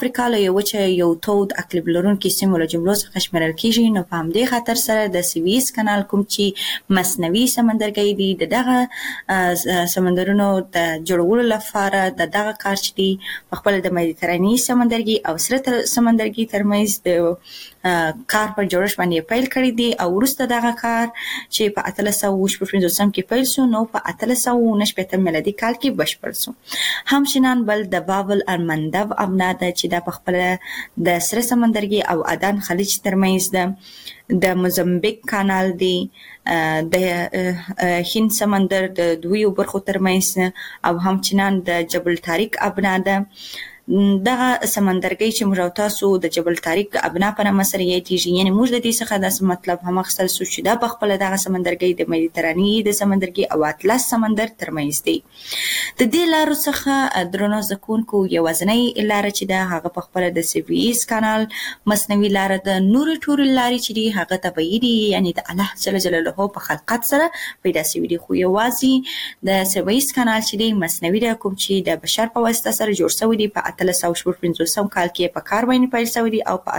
افریقا له یو وچه یو تود اقلیم لرونکي سیمو له جملو څخه شمیرل کیږي. نو په همدې خاطر سره د سویس کانال کوم چې مصنوعي سمندرګي دي د دغه سمندرونو د جوړولو لپاره د دغه کار چې دی په خپل د مدیترانې سمندرګي او سره سمندرګي ترمنځ د کار پر جوړښت باندې پیل کړی دی او وروسته دغه کار چې په 1850 کې پیل شو نو په 1890 میلادي کال کې بشپړ شو. همچنان بل د بابل المندب ابنا ده چې د خپل د سره سمندرګي او عدن خلیج ترمنځ ده د موزمبیک کانال دی د هند سمندر د دوی برخو ترمنځ او همچنان د جبل طارق ابنا ده. دغه سمندرګي چې موږ تاسو د جبل طارق ابنا په نامه سره یادېږي، یعنی موږ د دې څخه د مطلب هم اخیستل شو چې دا په خپل دغه سمندرګي د مدیترانې د سمندرګي او اطلس سمندر ترمنځ دی. د دې لارو څخه درنو زکونکو یوازنۍ لار چې دا هغه په خپل د سویس کانال مصنوعي لار د نور ټول لارې چې دی هغه طبيعي دي، یعنی د الله جل جلاله په خلقت سره پیدا شوی دي. خو یوازې د سویس کانال چې دی مصنوعي د کوم چې د بشر په واسطه سره جوړ شوی دی په 1850 کال کې په کار باندې پیل شوی دی او په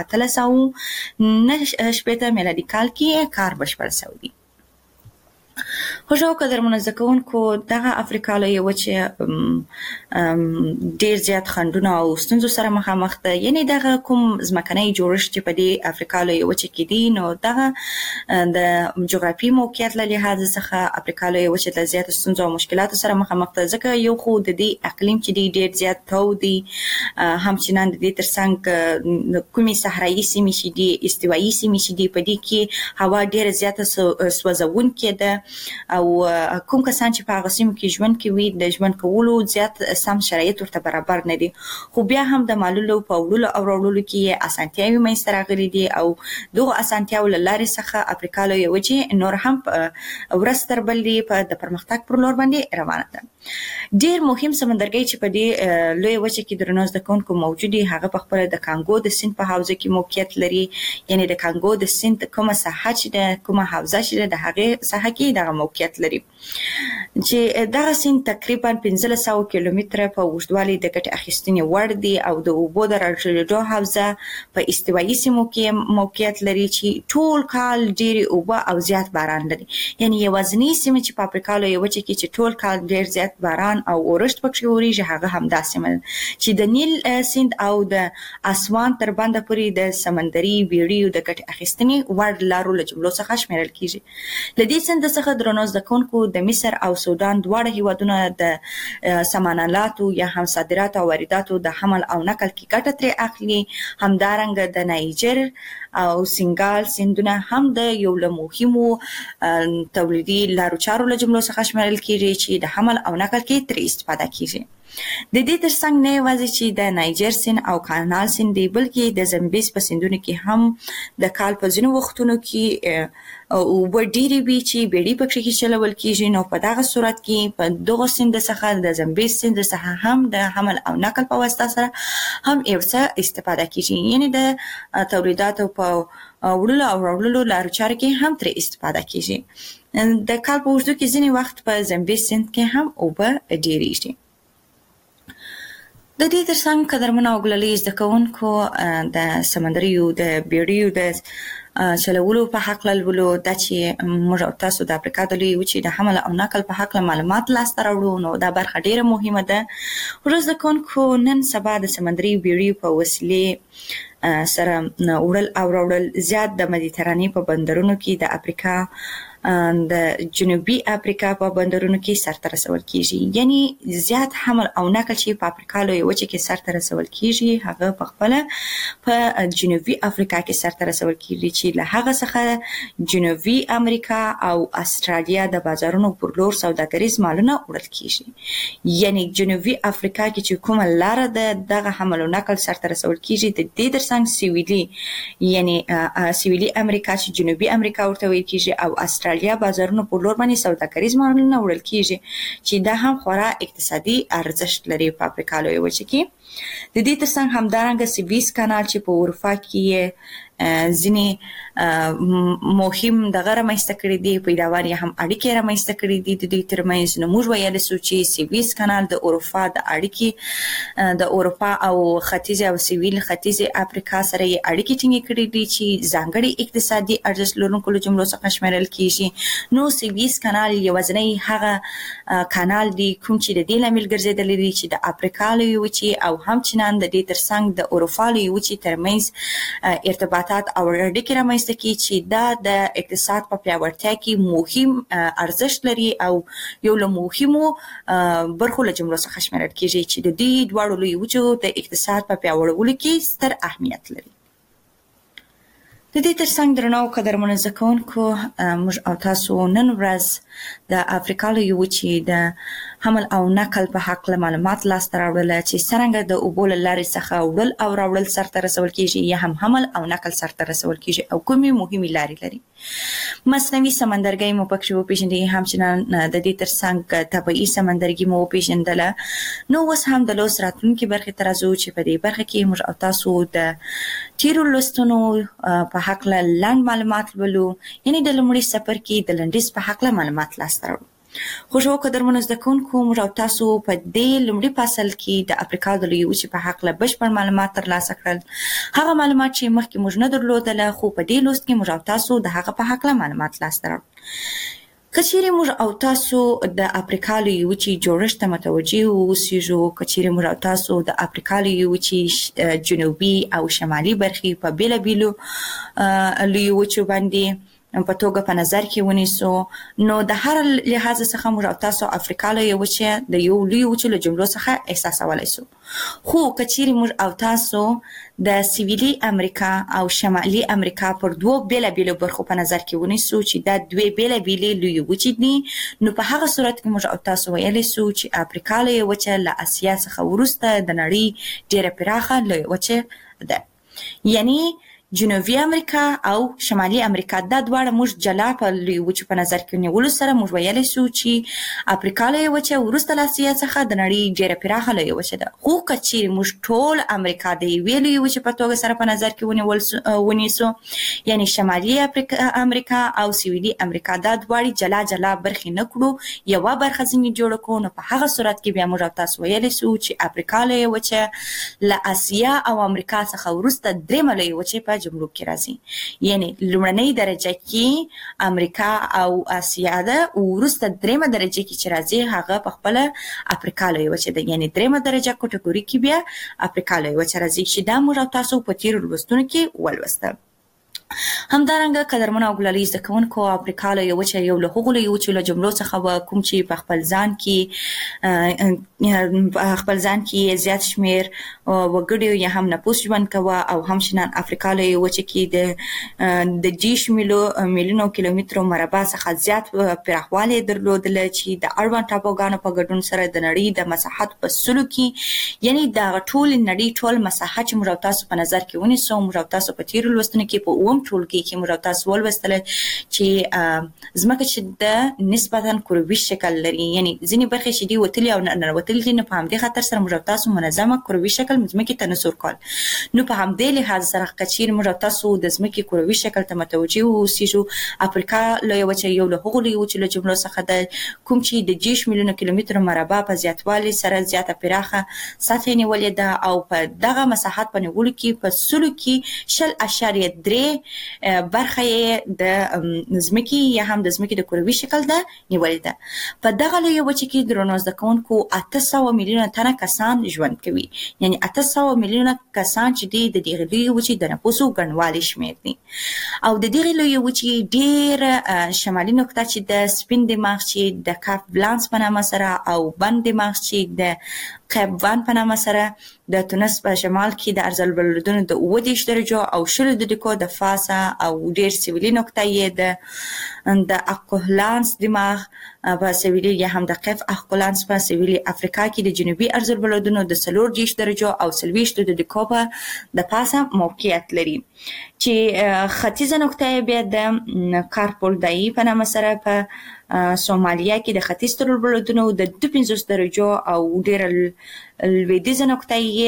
1890 میلادي کال کې کار بشپړ شوی دی. خوشو قدرمنو زکونکو دغه افریقا له یو چې ډیر زیات خندونه او ستونزو سره مخامخ ده، یعنی دغه کوم ځمکنۍ جوړښت چې په دې افریقا له یو چې کې دي نو دغه د جغرافي موقعیت له لحاظ څخه افریقا له یو چې د زیات ستونزو او مشکلاتو سره مخامخ ده، ځکه یو خو د دې اقلیم چې دی ډیر زیات تود دی، همچنان د دې ترڅنګ کومي صحرایي سیمې چې دي استوایي سیمې چې دي په دې کې هوا ډیر زیات سوځونکې ده او کوم کسان چې په هغه سیمو کې ژوند کوي د ژوند کولو زیات سم شرایط ورته برابر نه دي. خو بیا هم د مالولو په وړلو او راوړلو کې اسانتیاوي منځته راغلي دي او دغه اسانتیاوو له لارې څخه افریقا له یو چې نور هم ورځ تر بلې په د پرمختګ پر لور باندې روانه ده. ډیر مهم سمندرګي چې په دې لوی وچه کې درنو زکونکو موجودي هغه په خپل د کانګو د سیند په حوزه کې موقعیت لري، یعنی د کانګو د سیند کومه ساحه چې د کومه حوزه چې د هغه ساحه کې دغه موقعیت لري چې دغه سیند تقریبا 1500 کیلومتره په اوږدوالي د ګټه اخیستنې وړ دی او د اوبو د راټولېدو حوزه په استوایي سیمو کې موقعیت لري چې ټول کال ډېری اوبه او زیات باران لري. یعنی یوازینی سیمه چې په افریقا له یو چې چې ټول کال ډېر زیات باران او اورښت پکې وریږي هغه همدا سیمه چې د نیل سیند او د اسوان تر بنده پورې د سمندري بیړیو د ګټه اخیستنې وړ لارو له جملو څخه شمیرل کیږي. له دې سیند څخه درنو زکونکو د مصر او سودان دواړه هیوادونه د سامانالاتو یا هم صادرات او وارداتو د حمل او نقل کې ګټه ترې اخلي. همدارنګه د نایجر او سنگال سیندونه هم د یو له مهمو تولیدي لارو چارو له جملو څخه شمیرل کیږي چې د حمل او نقل کې ترې استفاده کیږي. د دې ترڅنګ نه یوازې چې د نایجر سیند او کانال سیند دی بلکې د زمبیز په سیندونو کې هم د کال په ځینو وختونو کې اوبه ډېرې وي چې بیړۍ پکې کې چلول کیږي. نو په دغه صورت کې په دغه سیند څخه د زمبیز سیند څخه هم د حمل او نقل په واسطه سره هم یو څه استفاده کیږي، یعنی د تولیداتو په وړلو او راوړلو لارو چارو کې هم ترې استفاده کیږي. د کال په اوږدو کې ځینې وخت په زمبیز سیند کې هم اوبه ډېرېږي. د دې ترڅنګ قدرمنو او ګلالي زده کوونکو د سمندریو د بیړیو د چلولو په حق لولو دا چې موږ تاسو د افریقا د لوی وچې د حمل او نقل په حق معلومات لاسته راوړو نو دا برخه ډیره مهمه ده. ورځ کوونکو نن سبا د سمندري بیړیو په وسیلې سره وړل او راوړل زیات د مدیترانې په بندرونو کې د افریقا د جنوبي افریقا په بندرونو کې سرته رسول کیږي. یعنی زیات حمل او نقل چې په افریقا لوی وچې کې سرته رسول کیږي هغه په خپل په جنوبي افریقا کې سرته رسول کیږي چې له هغه څخه جنوبي امریکا او استرالیا د بازارونو پر لور سوداګریز مالونه وړل کیږي. یعنی جنوبي افریقا کې چې کومه لار ده دغه حمل او نقل سرته رسول کیږي د دې ترڅنګ سویلي یعنی سویلي امریکا چې جنوبي امریکا ورته ویل کیږي او استرالیا بازارونو په لور باندې سوداګریز مالونه وړل کیږي چې دا هم خورا اقتصادي ارزښت لري په افریقا لوی وچه کې. د دې ترڅنګ همدارنګه سویس کانال چې په اروپا کې ځینې مهم دغه رامنځته کړي دي، پیداوار یې هم اړیکې رامنځته کړي دي د دوی ترمنځ. نو موږ ویلی سو چې سویس کانال د اروپا د اړیکې د اروپا او ختیځې او سویل ختیځې افریقا سره یې اړیکې ټینګې کړي دي چې ځانګړي اقتصادي ارزښت لرونکو له جملو څخه شمیرل کیږي. نو سویس کانال یوازینی هغه کانال دی کوم چې د دې لامل ګرځېدلی دی چې د افریقا لویې وچې او همچنان د دې ترڅنګ د اروپا لویې وچې ترمنځ ارتباطات او اړیکې رامنځته کړي چې دا د اقتصاد په پیاوړتیا کې مهم ارزښت لري او یو له مهمو برخو له جملو څخه شمیرل کیږي چې د دې دواړو لویو وچو د اقتصاد په پیاوړولو کې ستر اهمیت لري. د دې ترڅنګ درنو قدرمنو زده کوونکو، موږ او تاسو نن ورځ د افریقا لویې وچې د حمل او نقل په هکله معلومات لاسته راوړل چې څرنګه د اوبو له لارې څخه وړل او راوړل سرته رسول کیږي یا هم حمل او نقل سرته رسول کیږي او کومې مهمې لارې لري. مصنوعي سمندرګي مو پکې وپېژندې، همچنان د دې ترڅنګ طبیعي سمندرګي مو وپېژندله. نو اوس هم د لوست راتلونکي برخې ته راځو چې په دې برخه کې موږ او تاسو د تیرو لوستونو په هکله لنډ معلومات لولو، یعنې د لومړي څپرکي د لنډیز په هکله معلومات لاسته راوړو. خوشو قدرمنو زده کوونکو، موږ او تاسو په دې لومړي فصل کې د افریقا د لویې وچې په هکله بشپړ معلومات ترلاسه کړل. هغه معلومات چې مخکې موږ نه درلودله، خو په دې لوست کې موږ او تاسو د هغه په هکله معلومات لاسته راوړو. که چیرې موږ او تاسو د افریقا لویې وچې جوړښت ته متوجه اوسېږو، که چیرې موږ او تاسو د افریقا لویې وچې جنوبي او شمالي برخې په بېلابېلو لویو وچو باندې په توګه په نظر کې ونیسو، نو د هر لحاظ څخه موږ او تاسو افریقا لویې وچې د یو لویو وچو له جملو څخه احساسولی سو. خو که چیرې موږ او تاسو د سویلي امریکا او شمالي امریکا پر دوو بېلابېلو برخو په نظر کې ونیسو چې دا دوې بېلابېلې لویې وچې دي، نو په هغه صورت کې موږ او تاسو ویلی سو چې افریقا لویې وچه له اسیا څخه وروسته د نړۍ ډېره پراخه لویه وچه ده. یعنی جنوبي امریکا او شمالي امریکا دا دواړه موږ جلا په لویو وچو په نظر کې نیولو سره موږ ویلی سو چې افریقا لویه وچه وروسته له اسیا څخه د نړۍ ډېره پراخه لویه وچه ده. خو که چیرې موږ ټول امریکا د یوې لویې وچې په توګه سره په نظر کې ونیسو، یعنی شمالي امریکا او سویلي امریکا دا دواړې جلا جلا برخې نه کړو، یوه برخه ځینې جوړه کړو، نو په هغه صورت کې بیا موږ او تاسو ویلی سو چې افریقا لویه وچه له اسیا او امریکا څخه وروسته درېیمه لویه وچې په جملو کې راځي. یعنی لومړنۍ درجه کې امریکا او اسیا ده، وروسته درېیمه درجه کې چې راځي هغه په خپله افریقا لویه وچه ده. یعنی درېیمه درجه کټګوري کې بیا افریقا لویه وچه راځي چې دا موږ او تاسو په تیرو لوستونو کې ولوسته. همدارنګه قدرمنو او ګلالي زده کوونکو، افریقا لویه وچه یو له هغو لویو وچو له جملو څخه وه کوم چې په خپل ځان کې زیات شمېر وګړي یا هم نفوس ژوند کوه، او همچنان افریقا لویه وچه کې د 10 میلیونو کیلومترو مربع څخه زیات پراخوالی درلودله چې د اړوند ټاپوګانو په ګډون سره د نړۍ د مساحت په سلو کې، یعنی دغه ټول نړۍ ټول مساحت چې موږ او تاسو په نظر کې ونیسو، موږ او تاسو په تیرو لوستونو کې په اووم ټولګي کې موږ او تاسو ولوستله چې ځمکه چې د نسبتا کروي شکل لري، یعنی ځینې برخې چې دي وتلي او ننوتلي دي، نو په همدې خاطر سره موږ او تاسو منظمه کروي شکل ځمکې ته نسو ورکول. نو په همدې لحاظ سره که چیرې موږ او تاسو د ځمکې کروي شکل ته متوجه واوسېږو، افریقا لویه وچه یو له هغو لویو وچو له جملو څخه ده کوم چې د 10 میلیونو کیلومترو مربع په زیاتوالي سره زیاته پراخه سطحه نیولې ده، او په دغه مساحت په نیولو کې په سلو کې 0.3 برخه یې د ځمکې یا هم د ځمکې د کروي شکل ده نیولې ده. په دغه لویه وچه کې درنو زده کوونکو 800 میلیونه تنه کسان ژوند کوي، یعنی 800 میلیونه کسان چې دي د دغې لویې وچې د نفوسو ګڼوالی شمېر دي. او د دغې لویې وچې ډېر شمالي نقطه چې د سپین دماغ چې د کاپ بلانس په نامه سره، او بند دماغ چې د قیب وان په نامه سره د تونس په شمال کې د ارزالبلدونو د 30 درجو او 20 دقیقو د فاصله، او ډېر سویلي نقطه یې د اقولانس دماغ په سویلي یا هم د قیف اقولانس په سویلي افریقا کې د جنوبي ارزالبلدونو د 40 درجو او 30 دقیقو په د پاسه موقعیت لري، چې ختیځه نقطه یې بیا د کارپولدایي په نامه سره په سومالیا کې د ختیځ ارزالبلدونو د 52 درجو او ډېره لویدیځه نقطه یې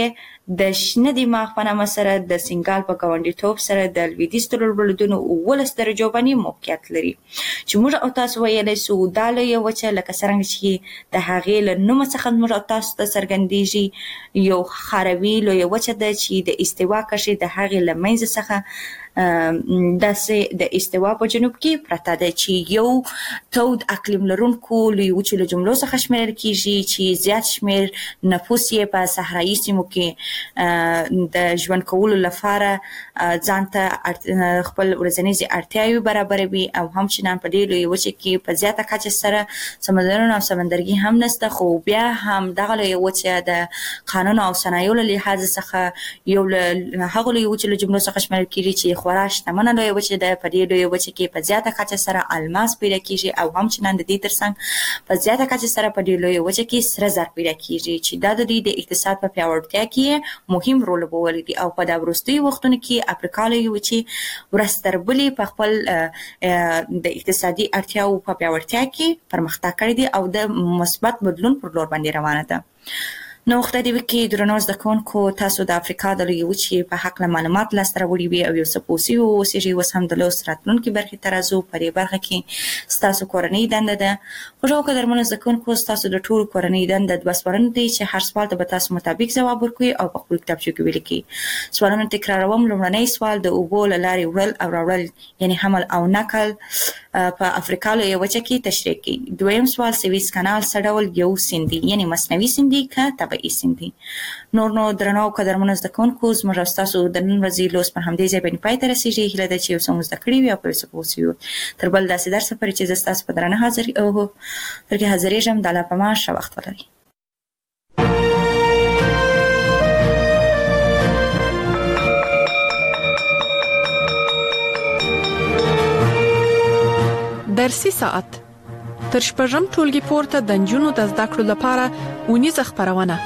د شنه دماغ په نامه سره د سنګال په ګاونډیتوب سره د لویدیځ تربلدونو 18 درجو باندې موقعیت لري چې موږ او تاسو ویلی سو دا لویه وچه لکه څرنګه چې د هغې له نومه څخه موږ او تاسو ته څرګندیږي یو خاروي لویه وچه ده چې د استوا کرښې د هغې له منځ څخه داسې د استوا په جنوب کې پرته ده چې یو تود اقلیم لرونکو لوی وچو له جملو څخه شمیرل کیږي چې زیات شمیر نفوس یې په صحرایي سیمو کې د ژوند کولو لپاره ځان ته خپل ورځنیزې اړتیاوې برابروي او همچنان په دې لوی وچه کې په زیاته کچه سره سمندرونه او سمندرګي هم نشته خو بیا هم دغه لوی وچه د قانون او صنایعو له لحاظ څخه یو له هغو لوی وچو له جملو څخه شمیرل کیږي چې خورا شتمنه لویه وچه ده په دې لویه وچه کې په زیاته کچه سره الماس پیدا کیږي او همچنان د دې ترڅنګ په زیاته کچه سره په دې لویه وچه کې سره زر پیدا کیږي چې دا د دې د اقتصاد په پیاوړتیا کې مهم رول لوبولی دی او په دا وروستیو وختونو کې افریقا لویه وچې ورځ تر بلې په خپل د اقتصادي اړتیاو په پیاوړتیا کې پرمختګ کړی دی او د مثبت بدلون پر لور باندې روانه ده نو وخت دی کې درنو زده کوونکو تاسو د افریقا د لویې وچې په هکله معلومات لاسته راوړي وي او یو څه پوه اوسېږئ اوس هم د لوست راتلونکي برخې ته راځو په دې برخه کې ستاسو کورنۍ دنده ده خوږو قدرمنو زده کوونکو ستاسو د ټولو کورنۍ دنده 2 سوالونه دي چې هر سوال ته به تاسو مطابق ځواب ورکوئ او په خپل کتابچو کې ولیکئ سوالونه تکراروم لومړنی سوال د اوبو له لارې وړل او راوړل یعنی حمل او نقل په افریقا لویه وچه کې تشریح کړئ دویم سوال سویس کانال څه ډول یو سیند دی یعنی مصنوعي سیند دی که طبیعي سیند دی نو درنو قدرمنو زده کوونکو زموږ او ستاسو د نن ورځې لوست پر همدې ځای باندې پای ته رسیږي هیله ده چې یو څه مو زده کړي وي او په یو څه پوه سوي وي تر بل داسې درسه پورې چې زه ستاسو په درانه حاضرېږم د الله په امان ښه وخت ولرئ درسي ساعت تر شپږم ټولګي پورته د نجونو د زده کړو لپاره اونیزه خپرونه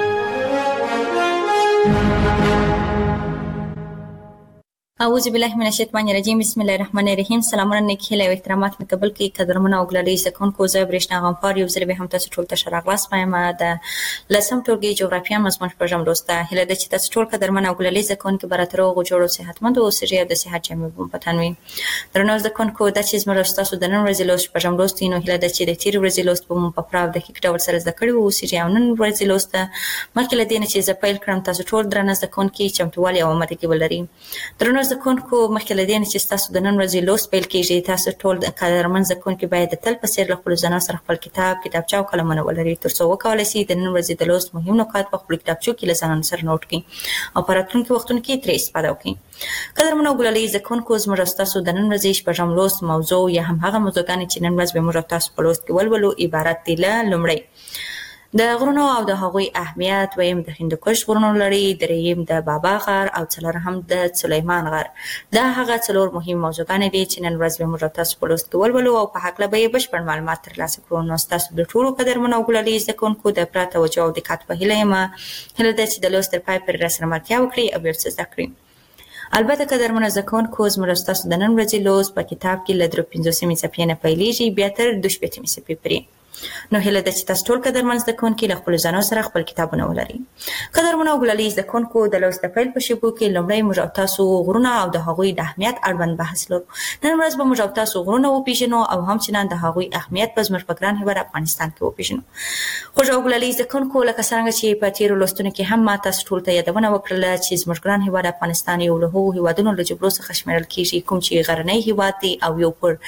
اعوذ بالله من الشیطان الرجیم بسم الله الرحمن الرحیم سلامونه نیک هیله او احترامات مې قبول کړئ قدرمنو او ګلالي زده کوونکو زه برېښنا غمپار یو ځل بیا هم تاسو ټول ته ښه راغلاست وایم د لسم ټولګي جغرافیه مضمون شپږم لوست ته هیله ده چې تاسو ټول قدرمن او ګلالي زده کوونکي به راته روغ جوړ او صحتمند اوسئ او د صحت جامې به په تن وي درنو زده کوونکو دا چې زموږ ستاسو د نن ورځې لوست شپږم لوست نو هیله ده چې د تېرې ورځې لوست به مو په پوره او دقیق ډول سره زده کړي واوسئ او نن ورځې لوست مخکې له دې نه چې زه پیل کړم تاسو ټول درنه زده کوونکي چمتووالی او آمادګي ولرئ درنو زده کوونکو مخکې له دې نه چې ستاسو د نن ورځې لوست پیل کېږي تاسو ټول قدرمن زده کوونکي باید د تل په څېر له خپلو ځانونو سره خپل کتاب کتابچه او قلمونه ولرئ تر څو وکولی شئ د نن ورځې د لوست مهم نکات په خپلو کتابچو کې له ځانونو سره نوټ کړئ او په راتلونکي وختونو کې ترې استفاده وکړئ قدرمنو ګلالي زده کوونکو زموږ او ستاسو د نن ورځې شپږم لوست موضوع یا هم هغه موضوعګانې چې نن ورځ به موږ او تاسو په لوست کې ولولو عبارت دي له لومړی د غرونو او د هغوی اهمیت دویم د هندوکش غرونو لړۍ درېیم د بابا غر او څلورم د سلیمان غر دا هغه څلور مهم موضوعګانې دي چې نن ورځ به موږ تاسو په لوست کې ولولو او په هکله به یې بشپړ معلومات ترلاسه کړو نو ستاسو د ټولو قدرمنو او ګلالي زده کوونکو د پوره توجه او دقت په هیله یم هیله ده چې د لوست تر پای پورې راسره ملتیا وکړئ او یو څه زده کړئ البته قدرمنو زده کوونکو زموږ ستاسو د نن ورځې لوست په کتاب کې له 53 صفحې نه پیلېږي بیا تر 250 صفحې پورې نو هیله ده چې تاسو ټول قدرمن زده کوونکي له خپلو ځانونو سره خپل کتابونه ولرئ قدرمنو او ګلالي زده کوونکو د لوست د پیل په شیبو کې لومړی موږ او تاسو غرونه او د هغوی د اهمیت اړوند بحث لرو نن ورځ به موږ او تاسو غرونه وپېژنو او همچنان د هغوی اهمیت په زموږ په ګران هېواد افغانستان کې وپېژنو خوږو او ګلالي زده کوونکو لکه څرنګه چې په تېرو لوستونو کې هم ما تاسو ټول ته یادونه وکړله چې زموږ ګران هېواد افغانستان یو له هغو هېوادونو له جګړو څخه شمېرل کېږي کوم چې غرنی هېواد دی او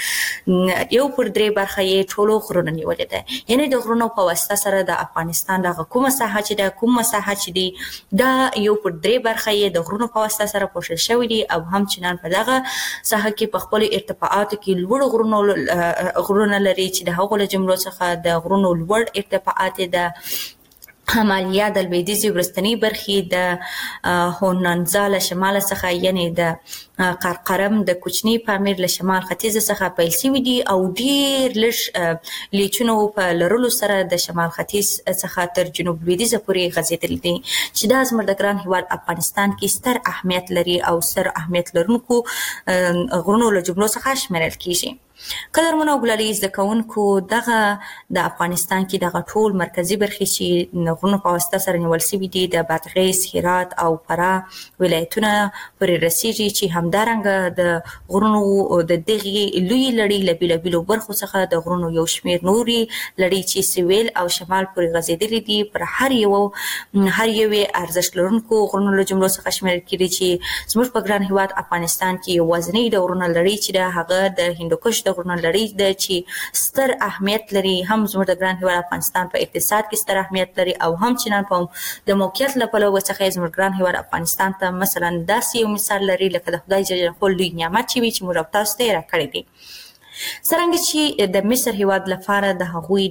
یو پر درې برخه یې ټولو غرونه نیولې ده یعنې د غرونو په واسطه سره د افغانستان دغه کومه ساحه چې دی دا یو پر درې برخه یې د غرونو په واسطه سره پوښل شوی دی او همچنان په دغه ساحه کې په خپلو ارتفاعاتو کې لوړ غرونه لري چې د هغو له جملو څخه د غرونو لوړ ارتفاعات د همالیا د لویدیځې وروستنۍ برخې د هونانزا له شماله څخه یعنی د قرقرم د کوچني پامیر له شمال ختیځه څخه پیل شوي دي او ډېر لږ لیچونو په لرلو سره د شمال ختیځ څخه تر جنوب لویدیځه پورې غځېدلي دي چې دا زموږ د ګران هېواد افغانستان کې ستر اهمیت لري او ستر اهمیت لرونکو غرونو له جملو څخه شمېرل کېږي قدرمنو ګلالي زده کوونکو دغه د افغانستان کې دغه ټول مرکزی برخې چې غرونو په واسطه سره نیول شوي دي د بادغیس، هرات او فراه ولایتونه پورې رسیږي چې همدارنګه د غرونو د دغې لوی لړۍ له بیلابیلو برخو څخه د غرونو یو شمېر نوري لړۍ چې سویل او شمال پورې غځېدلې دي پر هر یوې ارزښت لرونکو غرونو له جملو څخه شمېرل کېږي چې زموږ په ګران هېواد افغانستان کې یوازینۍ د غرونو لړۍ چې ده هغه د هندوکش د غرونو لړۍ ده چې ستر اهمیت لري، هم زموږ د ګران هېواد افغانستان په اقتصاد کې ستر اهمیت لري او هم چنان په د موقعیت له پلوه څخه زموږ ګران هېواد افغانستان ته مثلا داسې یو مثال لري لکه د خدای جل جلاله لوی نعمت چې وي چې موږ او تاسو ته یې راکړی دی. څرنګه چې د مصر هېواد لپاره د هغوی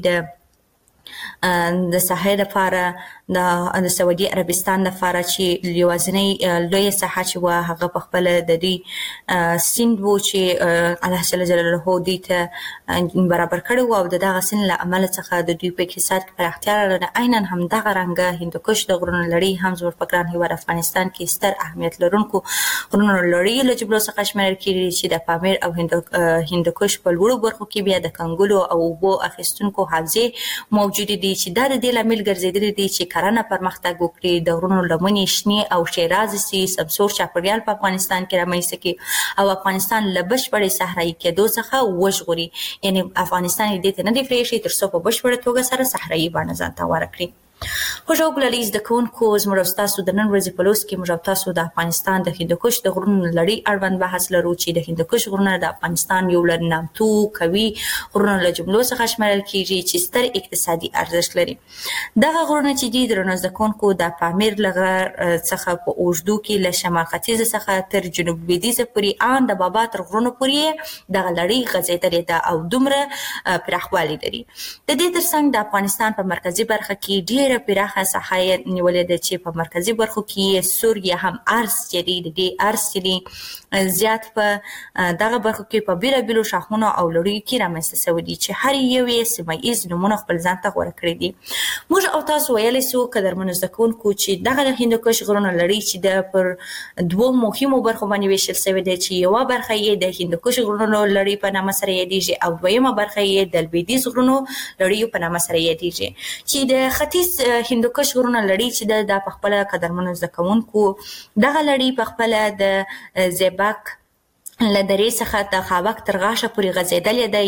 د ساحې لپاره د سعودي عربستان لپاره چې یوازینۍ لویه ساحه چې وه هغه په خپله د دوی سیند و چې الله جل جلاله دوی ته برابر کړی و او د دغه سیند له امله څخه د دوی په اقتصاد کې پراختیا راغله. عینا همدغه رنګه هندوکش د غرونو لړۍ هم زموږ په ګران هېواد افغانستان کې ستر اهمیت لرونکو غرونو لړۍ له جملو څخه شمېرل کېږي چې د پامیر او هندوکش په لوړو برخو کې بیا د کنګلو او اوبو اخیستونکو حوزې موجودې دي چې دا د دې لامل ګرځېدلي دي چې کرنه پرمختګ وکړي، د غرونو لمنې شنې او ښېرازې سي، سمسور چاپېریال په افغانستان کې رامنځته کړي او افغانستان له بشپړې صحرایي کېدو څخه وژغوري. یعنې افغانستان یې دې ته نه دی پرېښی تر څو په بشپړه توګه سره صحرایي بڼه ځان ته غوره کړي. خوږو ګلالي زده کوونکو زموږ او ستاسو د نن ورځې په لوست کې موږ او تاسو د افغانستان د هندوکش د غرونو لړۍ اړوند بحث لرو چې د هندوکش غرونه د افغانستان یو له نامتو قوي غرونو له جملو څخه شمېرل کېږي چې ستر اقتصادي ارزښت لري. دغه غرونه چې دي درنو زده کوونکو د پامیر له غر څخه په اوږدو کې له شمال ختیځه څخه تر جنوب لویدیځه پورې ان د بابا تر غرونو پورې دغه لړۍ غځېدلې ده او دومره پراخوالی لري. د دې ترڅنګ د افغانستان په مرکزي برخه کې ډېر پراخه ساحه نیولې ده چې په مرکزي برخو کې سور یا هم ارز چې دی د دې ارز چې دی زیات په دغه برخو کې په بیلابیلو شاخونو او لړیو کې رامنځته شوي دي چې هر یو یې سیمه ییز نومونه خپل ځان ته غوره کړي دي. موږ او تاسو ویلی سو قدرمنو زده کوونکو چې دغه د هندوکش غرونو لړۍ چې ده پر دوو مهمو برخو باندې ویشل شوې ده چې یوه برخه یې د هندوکش غرونو لړۍ په نامه سره یادیږي او دویمه برخه یې د لویدیځ غرونو لړیو په نامه سره یادیږي چې د ختیځ هندوکش غرونه لړۍ چې ده دا په خپله قدرمنو زده کوونکو دغه لړۍ په خپله د زیباک له درې څخه د خاوک تر غاښه پورې غځېدلې ده،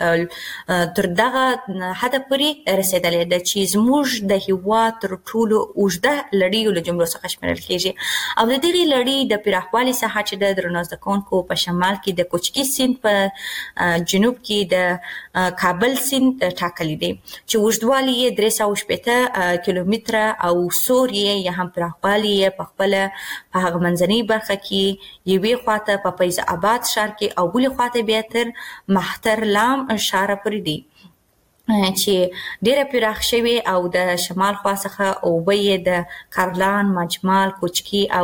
یعنې تر دغه حده پورې رسېدلې ده چې زموږ د هېواد تر ټولو اوږده لړیو له جملو څخه شمېرل کېږي. او د دغې لړۍ د پراخوالي ساحه چې ده درنو زده کوونکو په شمال کې د کوچکي سیند په جنوب کې د کابل سیند ټاکلی دی چې اوږدوالی یې 360 کیلومتره او سور یې یا هم پراخوالی یې په خپله په هغه منځنۍ برخه کې یوې خواته په فیض آباد ښار کې او بلې خواته بیا تر مهترلام ښاره پورې دی چې ډېره پراخ شوې او د شمال خوا څخه اوبه یې د کارلان، مجمال، کوچکي او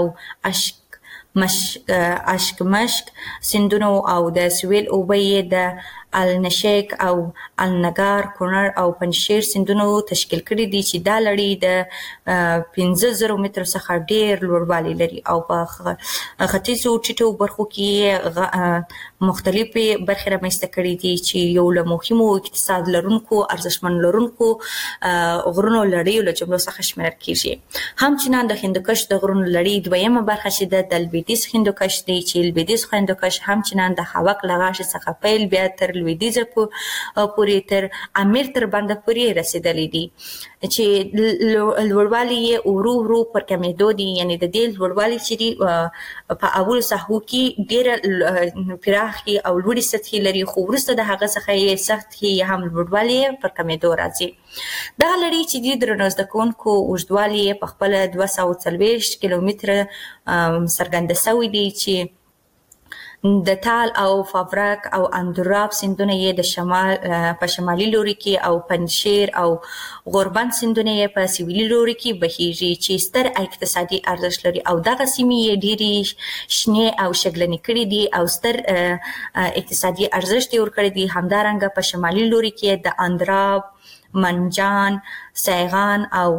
اشکمشک سیندونو او د سویل اوبه یې د النشیک او النګار، کونړ او پنجشیر سیندونو تشکیل کړي دي چې دا لړۍ د 15,000 مترو څخه ډېر لوړوالی لري او په ختیځو ټیټو برخو کې مختلفې برخې رامنځته کړي دي چې یو له مهمو اقتصاد لرونکو ارزښتمن لرونکو غرونو لړیو له جملو څخه شمېرل کېږي. همچنان د هندوکش د غرونو لړۍ دویمه برخه چې ده د لویدیځ هندوکش دی چې لویدیځ هندوکش همچنان د خاوک له غاښې څخه پیل بیا تر لویدیځه پورې تر امیر تر بنده پورې رسېدلی دي چې لوړوالی یې ورو ورو پر کمېدو دي. یعنې د دې لوړوالی چې دي په اولو ساحو کې ډېره پراخې او لوړې سطحې لري خو وروسته د هغه څخه یې سطحې یا هم لوړوالی یې پر کمېدو راځي. دغه لړۍ چې دي درنو زده کوونکو اوږدوالی یې په خپله 240 کیلومتره څرګنده سوی دی چې د تال او فابرک او اندراب سیندونه یې د شمال په شمالي لوري کې او پنجشیر او غوربند سیندونه یې په سویلي لوري کې بهیږي چې ستر اقتصادي ارزښت لري او دغه سیمې یې ډېرې شنې او شګلنې کړي دي او ستر اقتصادي ارزښت یې ورکړی دی. همدارنګه په شمالي لوري کې د اندراب، منجان، سیغان او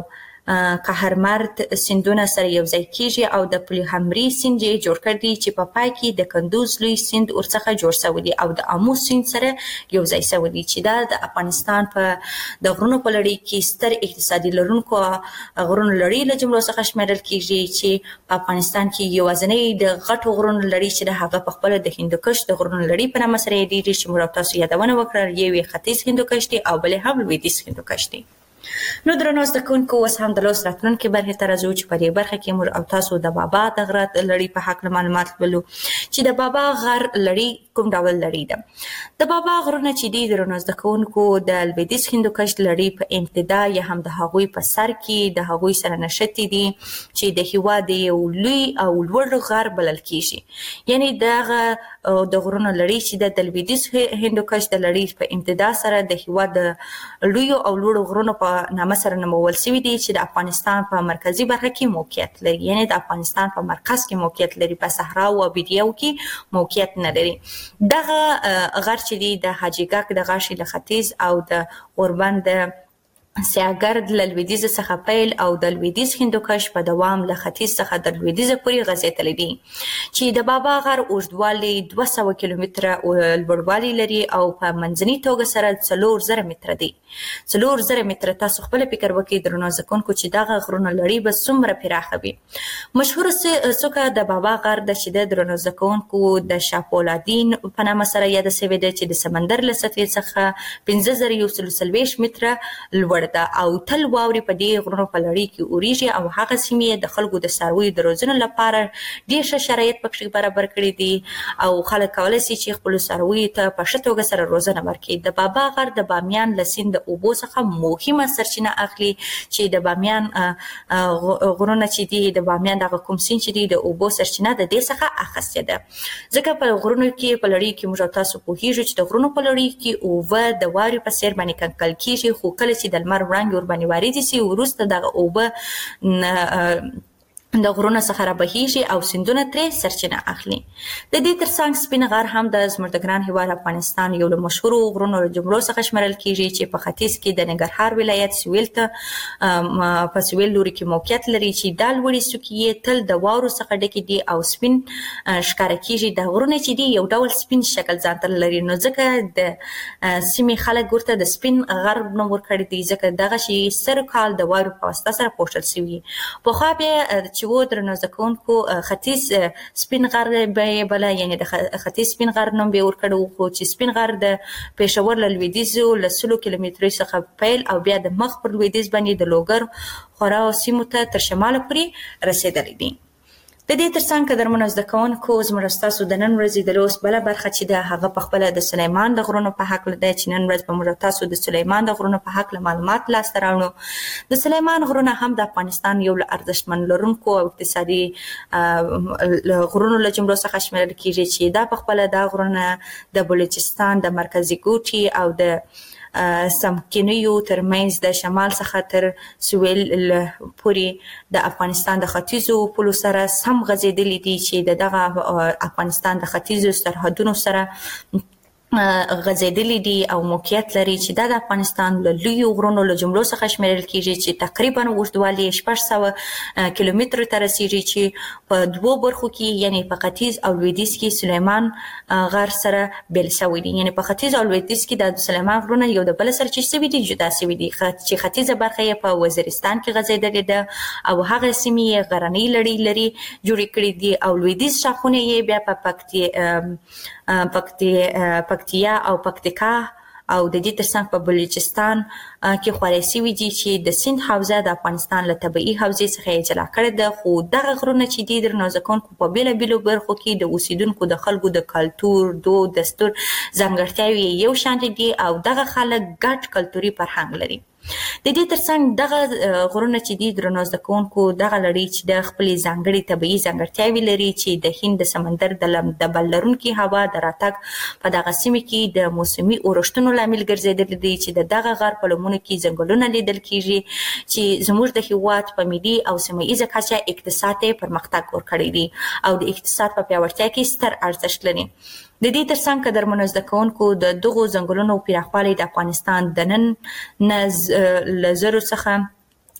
قهرمرد سیندونه سره یو ځای کیږي او د پلیهمري سیند یې جوړ کړ دی چې په پای کې د کندوز لوی سیند ورڅخه جوړ شوی دی او د امو سیند سره یو ځای شوی دی چې دا د افغانستان په د غرونو په لړۍ کې ستر اقتصادي لرونکو غرونو لړۍ له جملو څخه شمیرل کیږي چې په افغانستان کې یوازینی د غټو غرونو لړۍ چې د هغه په خپل د هندوکش د غرونو لړۍ په نامه سره یادېږي چې موږ تاسو یادونه وکړه یو ختیځ هندوکش دی او بل هم لویدیځ هندوکش دی. نو درنو زده کوونکو اوس هم د لوست راتلونکي برخې ته راځو چې په دې برخه کې موږ او تاسو د بابا د غره لړۍ په هکله معلومات لولو چې د بابا غر لړۍ کوم ډول لړۍ ده. د بابا غرونه چې دي درنو زده کوونکو د لویدیځ هندوکش لړۍ په ابتدا یا هم د هغوی په سر کې د هغوی سره نښتي دي چې د هېواد یو لوی او لوړ غر بلل کیږي. یعنی دغه د غرونو لړۍ چې د لویدیځ هندوکش د لړۍ په ابتدا سره د هېواد د لویو او لوړو غرونو په نامه سره نومول شوي دي چې د افغانستان په مرکزي برخه کې موقعیت لري. یعنی د افغانستان په مرکز کې موقعیت لري، په صحرا او بیډیو کې موقعیت نه لري. دغه غر چې دی د حاجي ګک د غاښي له ختیځ او د غوربند د سیاګرد له لویدیځ څخه پیل او د لویدیځ هندوکش په دوام له ختیځ څخه د لویدیځ پورې غځېدلی دي چې د بابا غر اوږدوالی 200 کیلومتره لوړوالی لري او په منځني توګه سره 4000 متره دی. 4000 متره. تاسو خپل فکر وکړئ درنو زده کوونکو چې دغه غرونه لړۍ به څومره پراخه وي. مشهوره څوکه د بابا غر د چې د درنو زده کوونکو د شاپولادین په نامه سره یاده شوې ده چې د سمندر له سطحې څخه 5140 متره لوړ او تل واوري په دې غرونو په لړۍ کې اوريږي او هغه سیمې د خلکو د څارویو د روزنې لپاره ډېر ښه شرایط پکې برابر کړي دي او خلک کولی شي چې خپلو څارویو ته په ښه توګه سره روزنه ورکړي. د بابا غر د بامیان له سیند د اوبو څخه مهمه سرچینه اخلي چې د بامیان غرونه چې دي د بامیان دغه کوم سیند چې دي د اوبو سرچینه د دې څخه اخیستې ده. ځکه په غرونو کې په لړۍ کې موږ تاسو پوهیږو چې د غرونو په لړۍ کې اوبه د واورې په څېر باندې کنګل کیږي، خو کله چې د وړانګې ورباندې واردې شي وروسته دغه اوبه د غرونو څخه رابهیږي او سیندونه ترې سرچینه اخلي. د دې ترڅنګ سپین غر هم د زموږ د ګران هېواد افغانستان یو له مشهورو غرونو له جملو څخه شمیرل کیږي چې په ختیځ کې د ننګرهار ولایت سویل ته په سویل لوري کې موقعیت لري چې دا لوړې څوکې یې تل د واورو څخه ډکې دي او سپین ښکاره کیږي. د غرونه چې دي یو ډول سپین شکل ځان ته لري، نو ځکه د سیمې خلک ورته د سپین غر نوم ورکړی دی ځکه دغه شی سر کال د واورو په واسطه سره پوښل شوي. پخوا بیا چې و درنو زده کوونکو ختیځ سپین غر به یې بله، یعنې د ختیځ سپین غر نوم به یې ورکړی و، خو چې سپین غر د پېښور له لویدیځو له 100 کیلومترۍ څخه پیل او بیا د مخ پر لویدیځ باندې د لوګر خورا سیمو ته تر شماله پورې رسېدلی دی. د دې ترڅنګ قدرمنو زده کوونکو زموږ ستاسو د نن ورځې د لوست بله برخه چې ده هغه پخپله د سلیمان د غرونو په هکله ده چې نن ورځ به موږ تاسو د سلیمان د غرونو په هکله معلومات لاسته راوړو. د سلیمان غرونه هم د افغانستان یو له ارزښتمن لرونکو او اقتصادي غرونو له جملو څخه شمیرل کیږي چې دا پخپله دا غرونه د بلوچستان د مرکزي ګوټي او د سمکینیو ترمنځ د شمال څخه تر سویل پورې د افغانستان د ختیځو پولو سره سم غځېدلي دي چې دغه افغانستان د ختیځو سرحدونو سره غځېدلي دي او موقعیت لري چې دا د افغانستان له لویو غرونو له جملو څخه شمیرل کیږي چې تقریبا اوږدوالی 600 کیلومترو ته رسیږي چې په دوو برخو کې یعنی په ختیځ او لویدیځ کې سلیمان غر سره بیل شوی دي. یعنی په ختیځ او لویدیځ کې د سلیمان غرونه یو د بل سره چې شوي دي جدا شوي دي چې ختیځه برخه یې په وزیرستان کې غځېدلې ده او هغه سیمې یې غرنۍ لړۍ لري جوړې کړي دي او لویدیځ شاخونه یې بیا په پکتیا او پکتیکا او د دې ترڅنګ په بلوچستان کې خورای شوي دي چې د سیند حوزه د افغانستان له طبیعي حوزې څخه یې جلا کړې ده. خو دغه غرونه چې دي درنو زده کوونکو په بېلابېلو برخو کې د اوسېدونکو د خلکو د کلتور، دود، دستور ځانګړتیاوې یو شان دي او دغه خلک ګډ کلتوري فرهنګ لري. د دې ترڅنګ دغه غرونه چې دي درنو زده کوونکو دغه لړۍ چې د خپلې ځانګړې طبیعي ځانګړتیاوې لري چې د هند د سمندر د بل لرونکي هوا د راتګ په دغه سیمې کې د موسمي اورښتونو لامل ګرځېدلي دي چې د دغه غر په لمنو کې ځنګلونه لیدل کیږي چې زموږ د هېواد په ملي او سیمه ییزه کچه اقتصاد ته پرمختګ ورکړی دی او د اقتصاد په پیاوړتیا کې ستر ارزښت لري. د دې ترڅنګ قدرمنو زده کوونکو د دغو ځنګلونو پراخوالی د افغانستان د نن له زرو څخه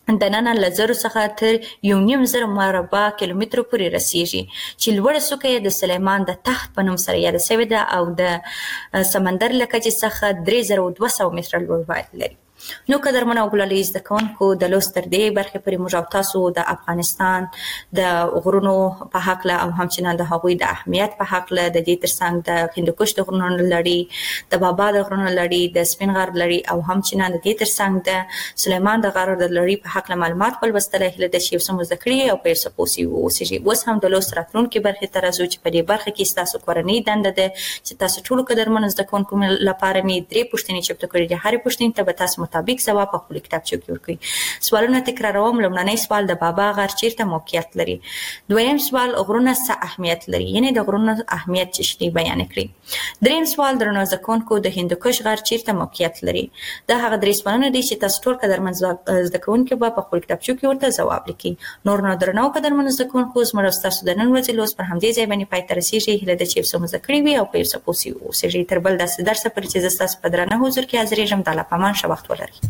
د نن له زرو څخه تر 1.5 مربع کیلومتر پورې رسیږي چې لوړه څوکه یې د سلیمان د تخت په نوم سره یاده شوې ده او د سمندر له کچې څخه 3200 متره لوړوالی لري. نو قدرمنو او ګلالي زده کوونکو د لوست تر دې برخې پورې موږ او تاسو د افغانستان د غرونو په هکله او همچنان د هغوی د اهمیت په هکله د دې ترڅنګ د هندوکش د غرونو لړۍ د بابا د غرونو لړۍ د سپین غر لړۍ او همچنان د دې ترڅنګ د سلیمان د غر د لړۍ په هکله معلومات ولوستل هیله ده چې یو څه مو زده کړي او په یو څه پوه سوي واوسئ. اوس هم د لوست راتلونکي برخې ته راځو چې په دې برخه کې ستاسو کورنۍ دنده ده چې تاسو ټولو قدرمنو زده کوونکو لپاره مې 3 پوښتنې چمتو کړي دي. هرې پوښتنې ته به تاسو مطابق ځواب په خپل کتابچو کې ورکړئ. سوالونه تکراروم. لومړنی سوال د بابا غر چیرته موقعیت لري؟ دویم سوال غرونه څه اهمیت لري؟ یعنی د غرونو اهمیت چې شی بیان کړئ. دریم سوال درنو زده کوونکو د هندوکش غر چیرته موقعیت لري؟ دا هغه 3 سوالونه دي چې تاسو ټول قدرمن زده کوونکو په خپل کتابچو کې ورته ځواب لیکئ. نور نو درنو قدرمن زده کوونکو زموږ تاسو د نن ورځې لوست پر همدې ځای باندې پای ته رسیږي. هیله ده چې څه مو زده کړي وي او په څه پوه سوي اوسئ. تر بل داسې درس پورې چې تاسو په درنه حضور کې حاضرېږم. د الله په امان ښه وخت ولرئ.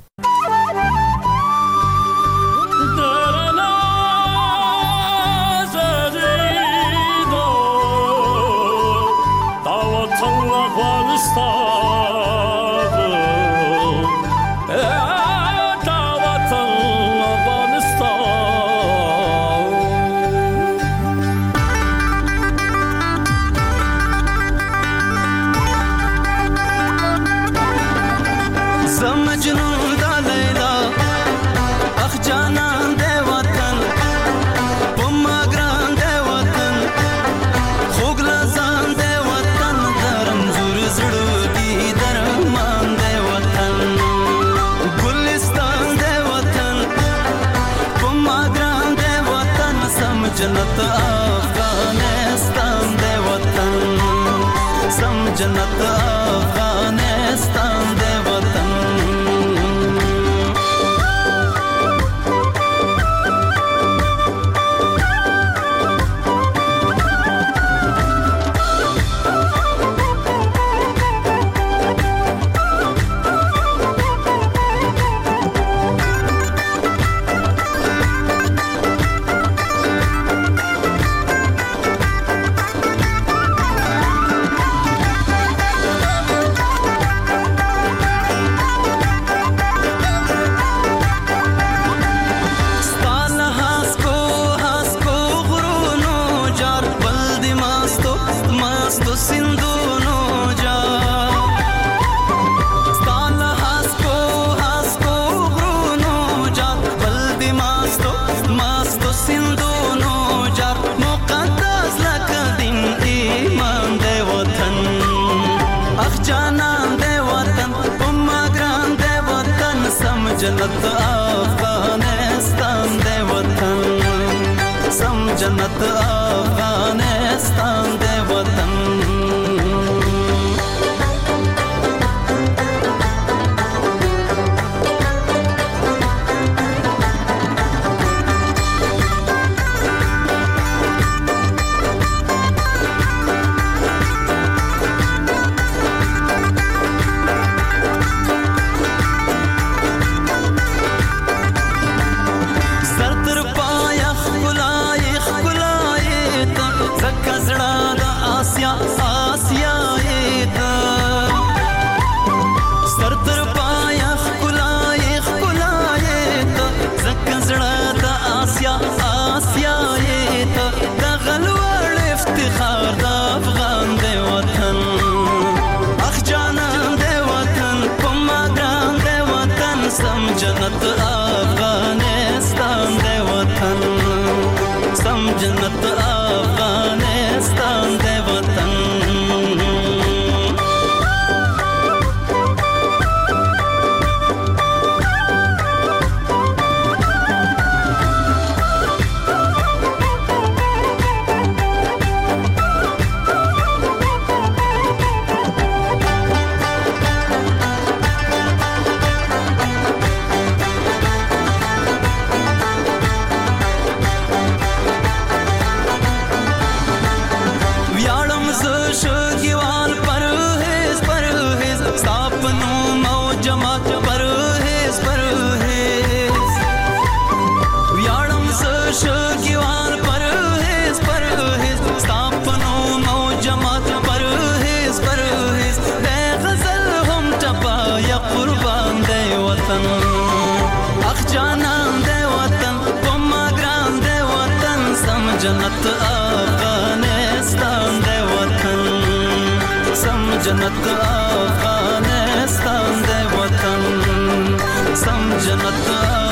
जन्नत अफगानिस्तान दे वतन सम जन्नत अफगानिस्तान दे वतन जन्नत अफगानिस्तान दे वतन सम जन्नत अफगानिस्तान दे वतन जन्नत अफगानिस्तान दे वतन सम जन्नत अफगानिस्तान दे वतन جنت افغانستان دی وطن سم جنت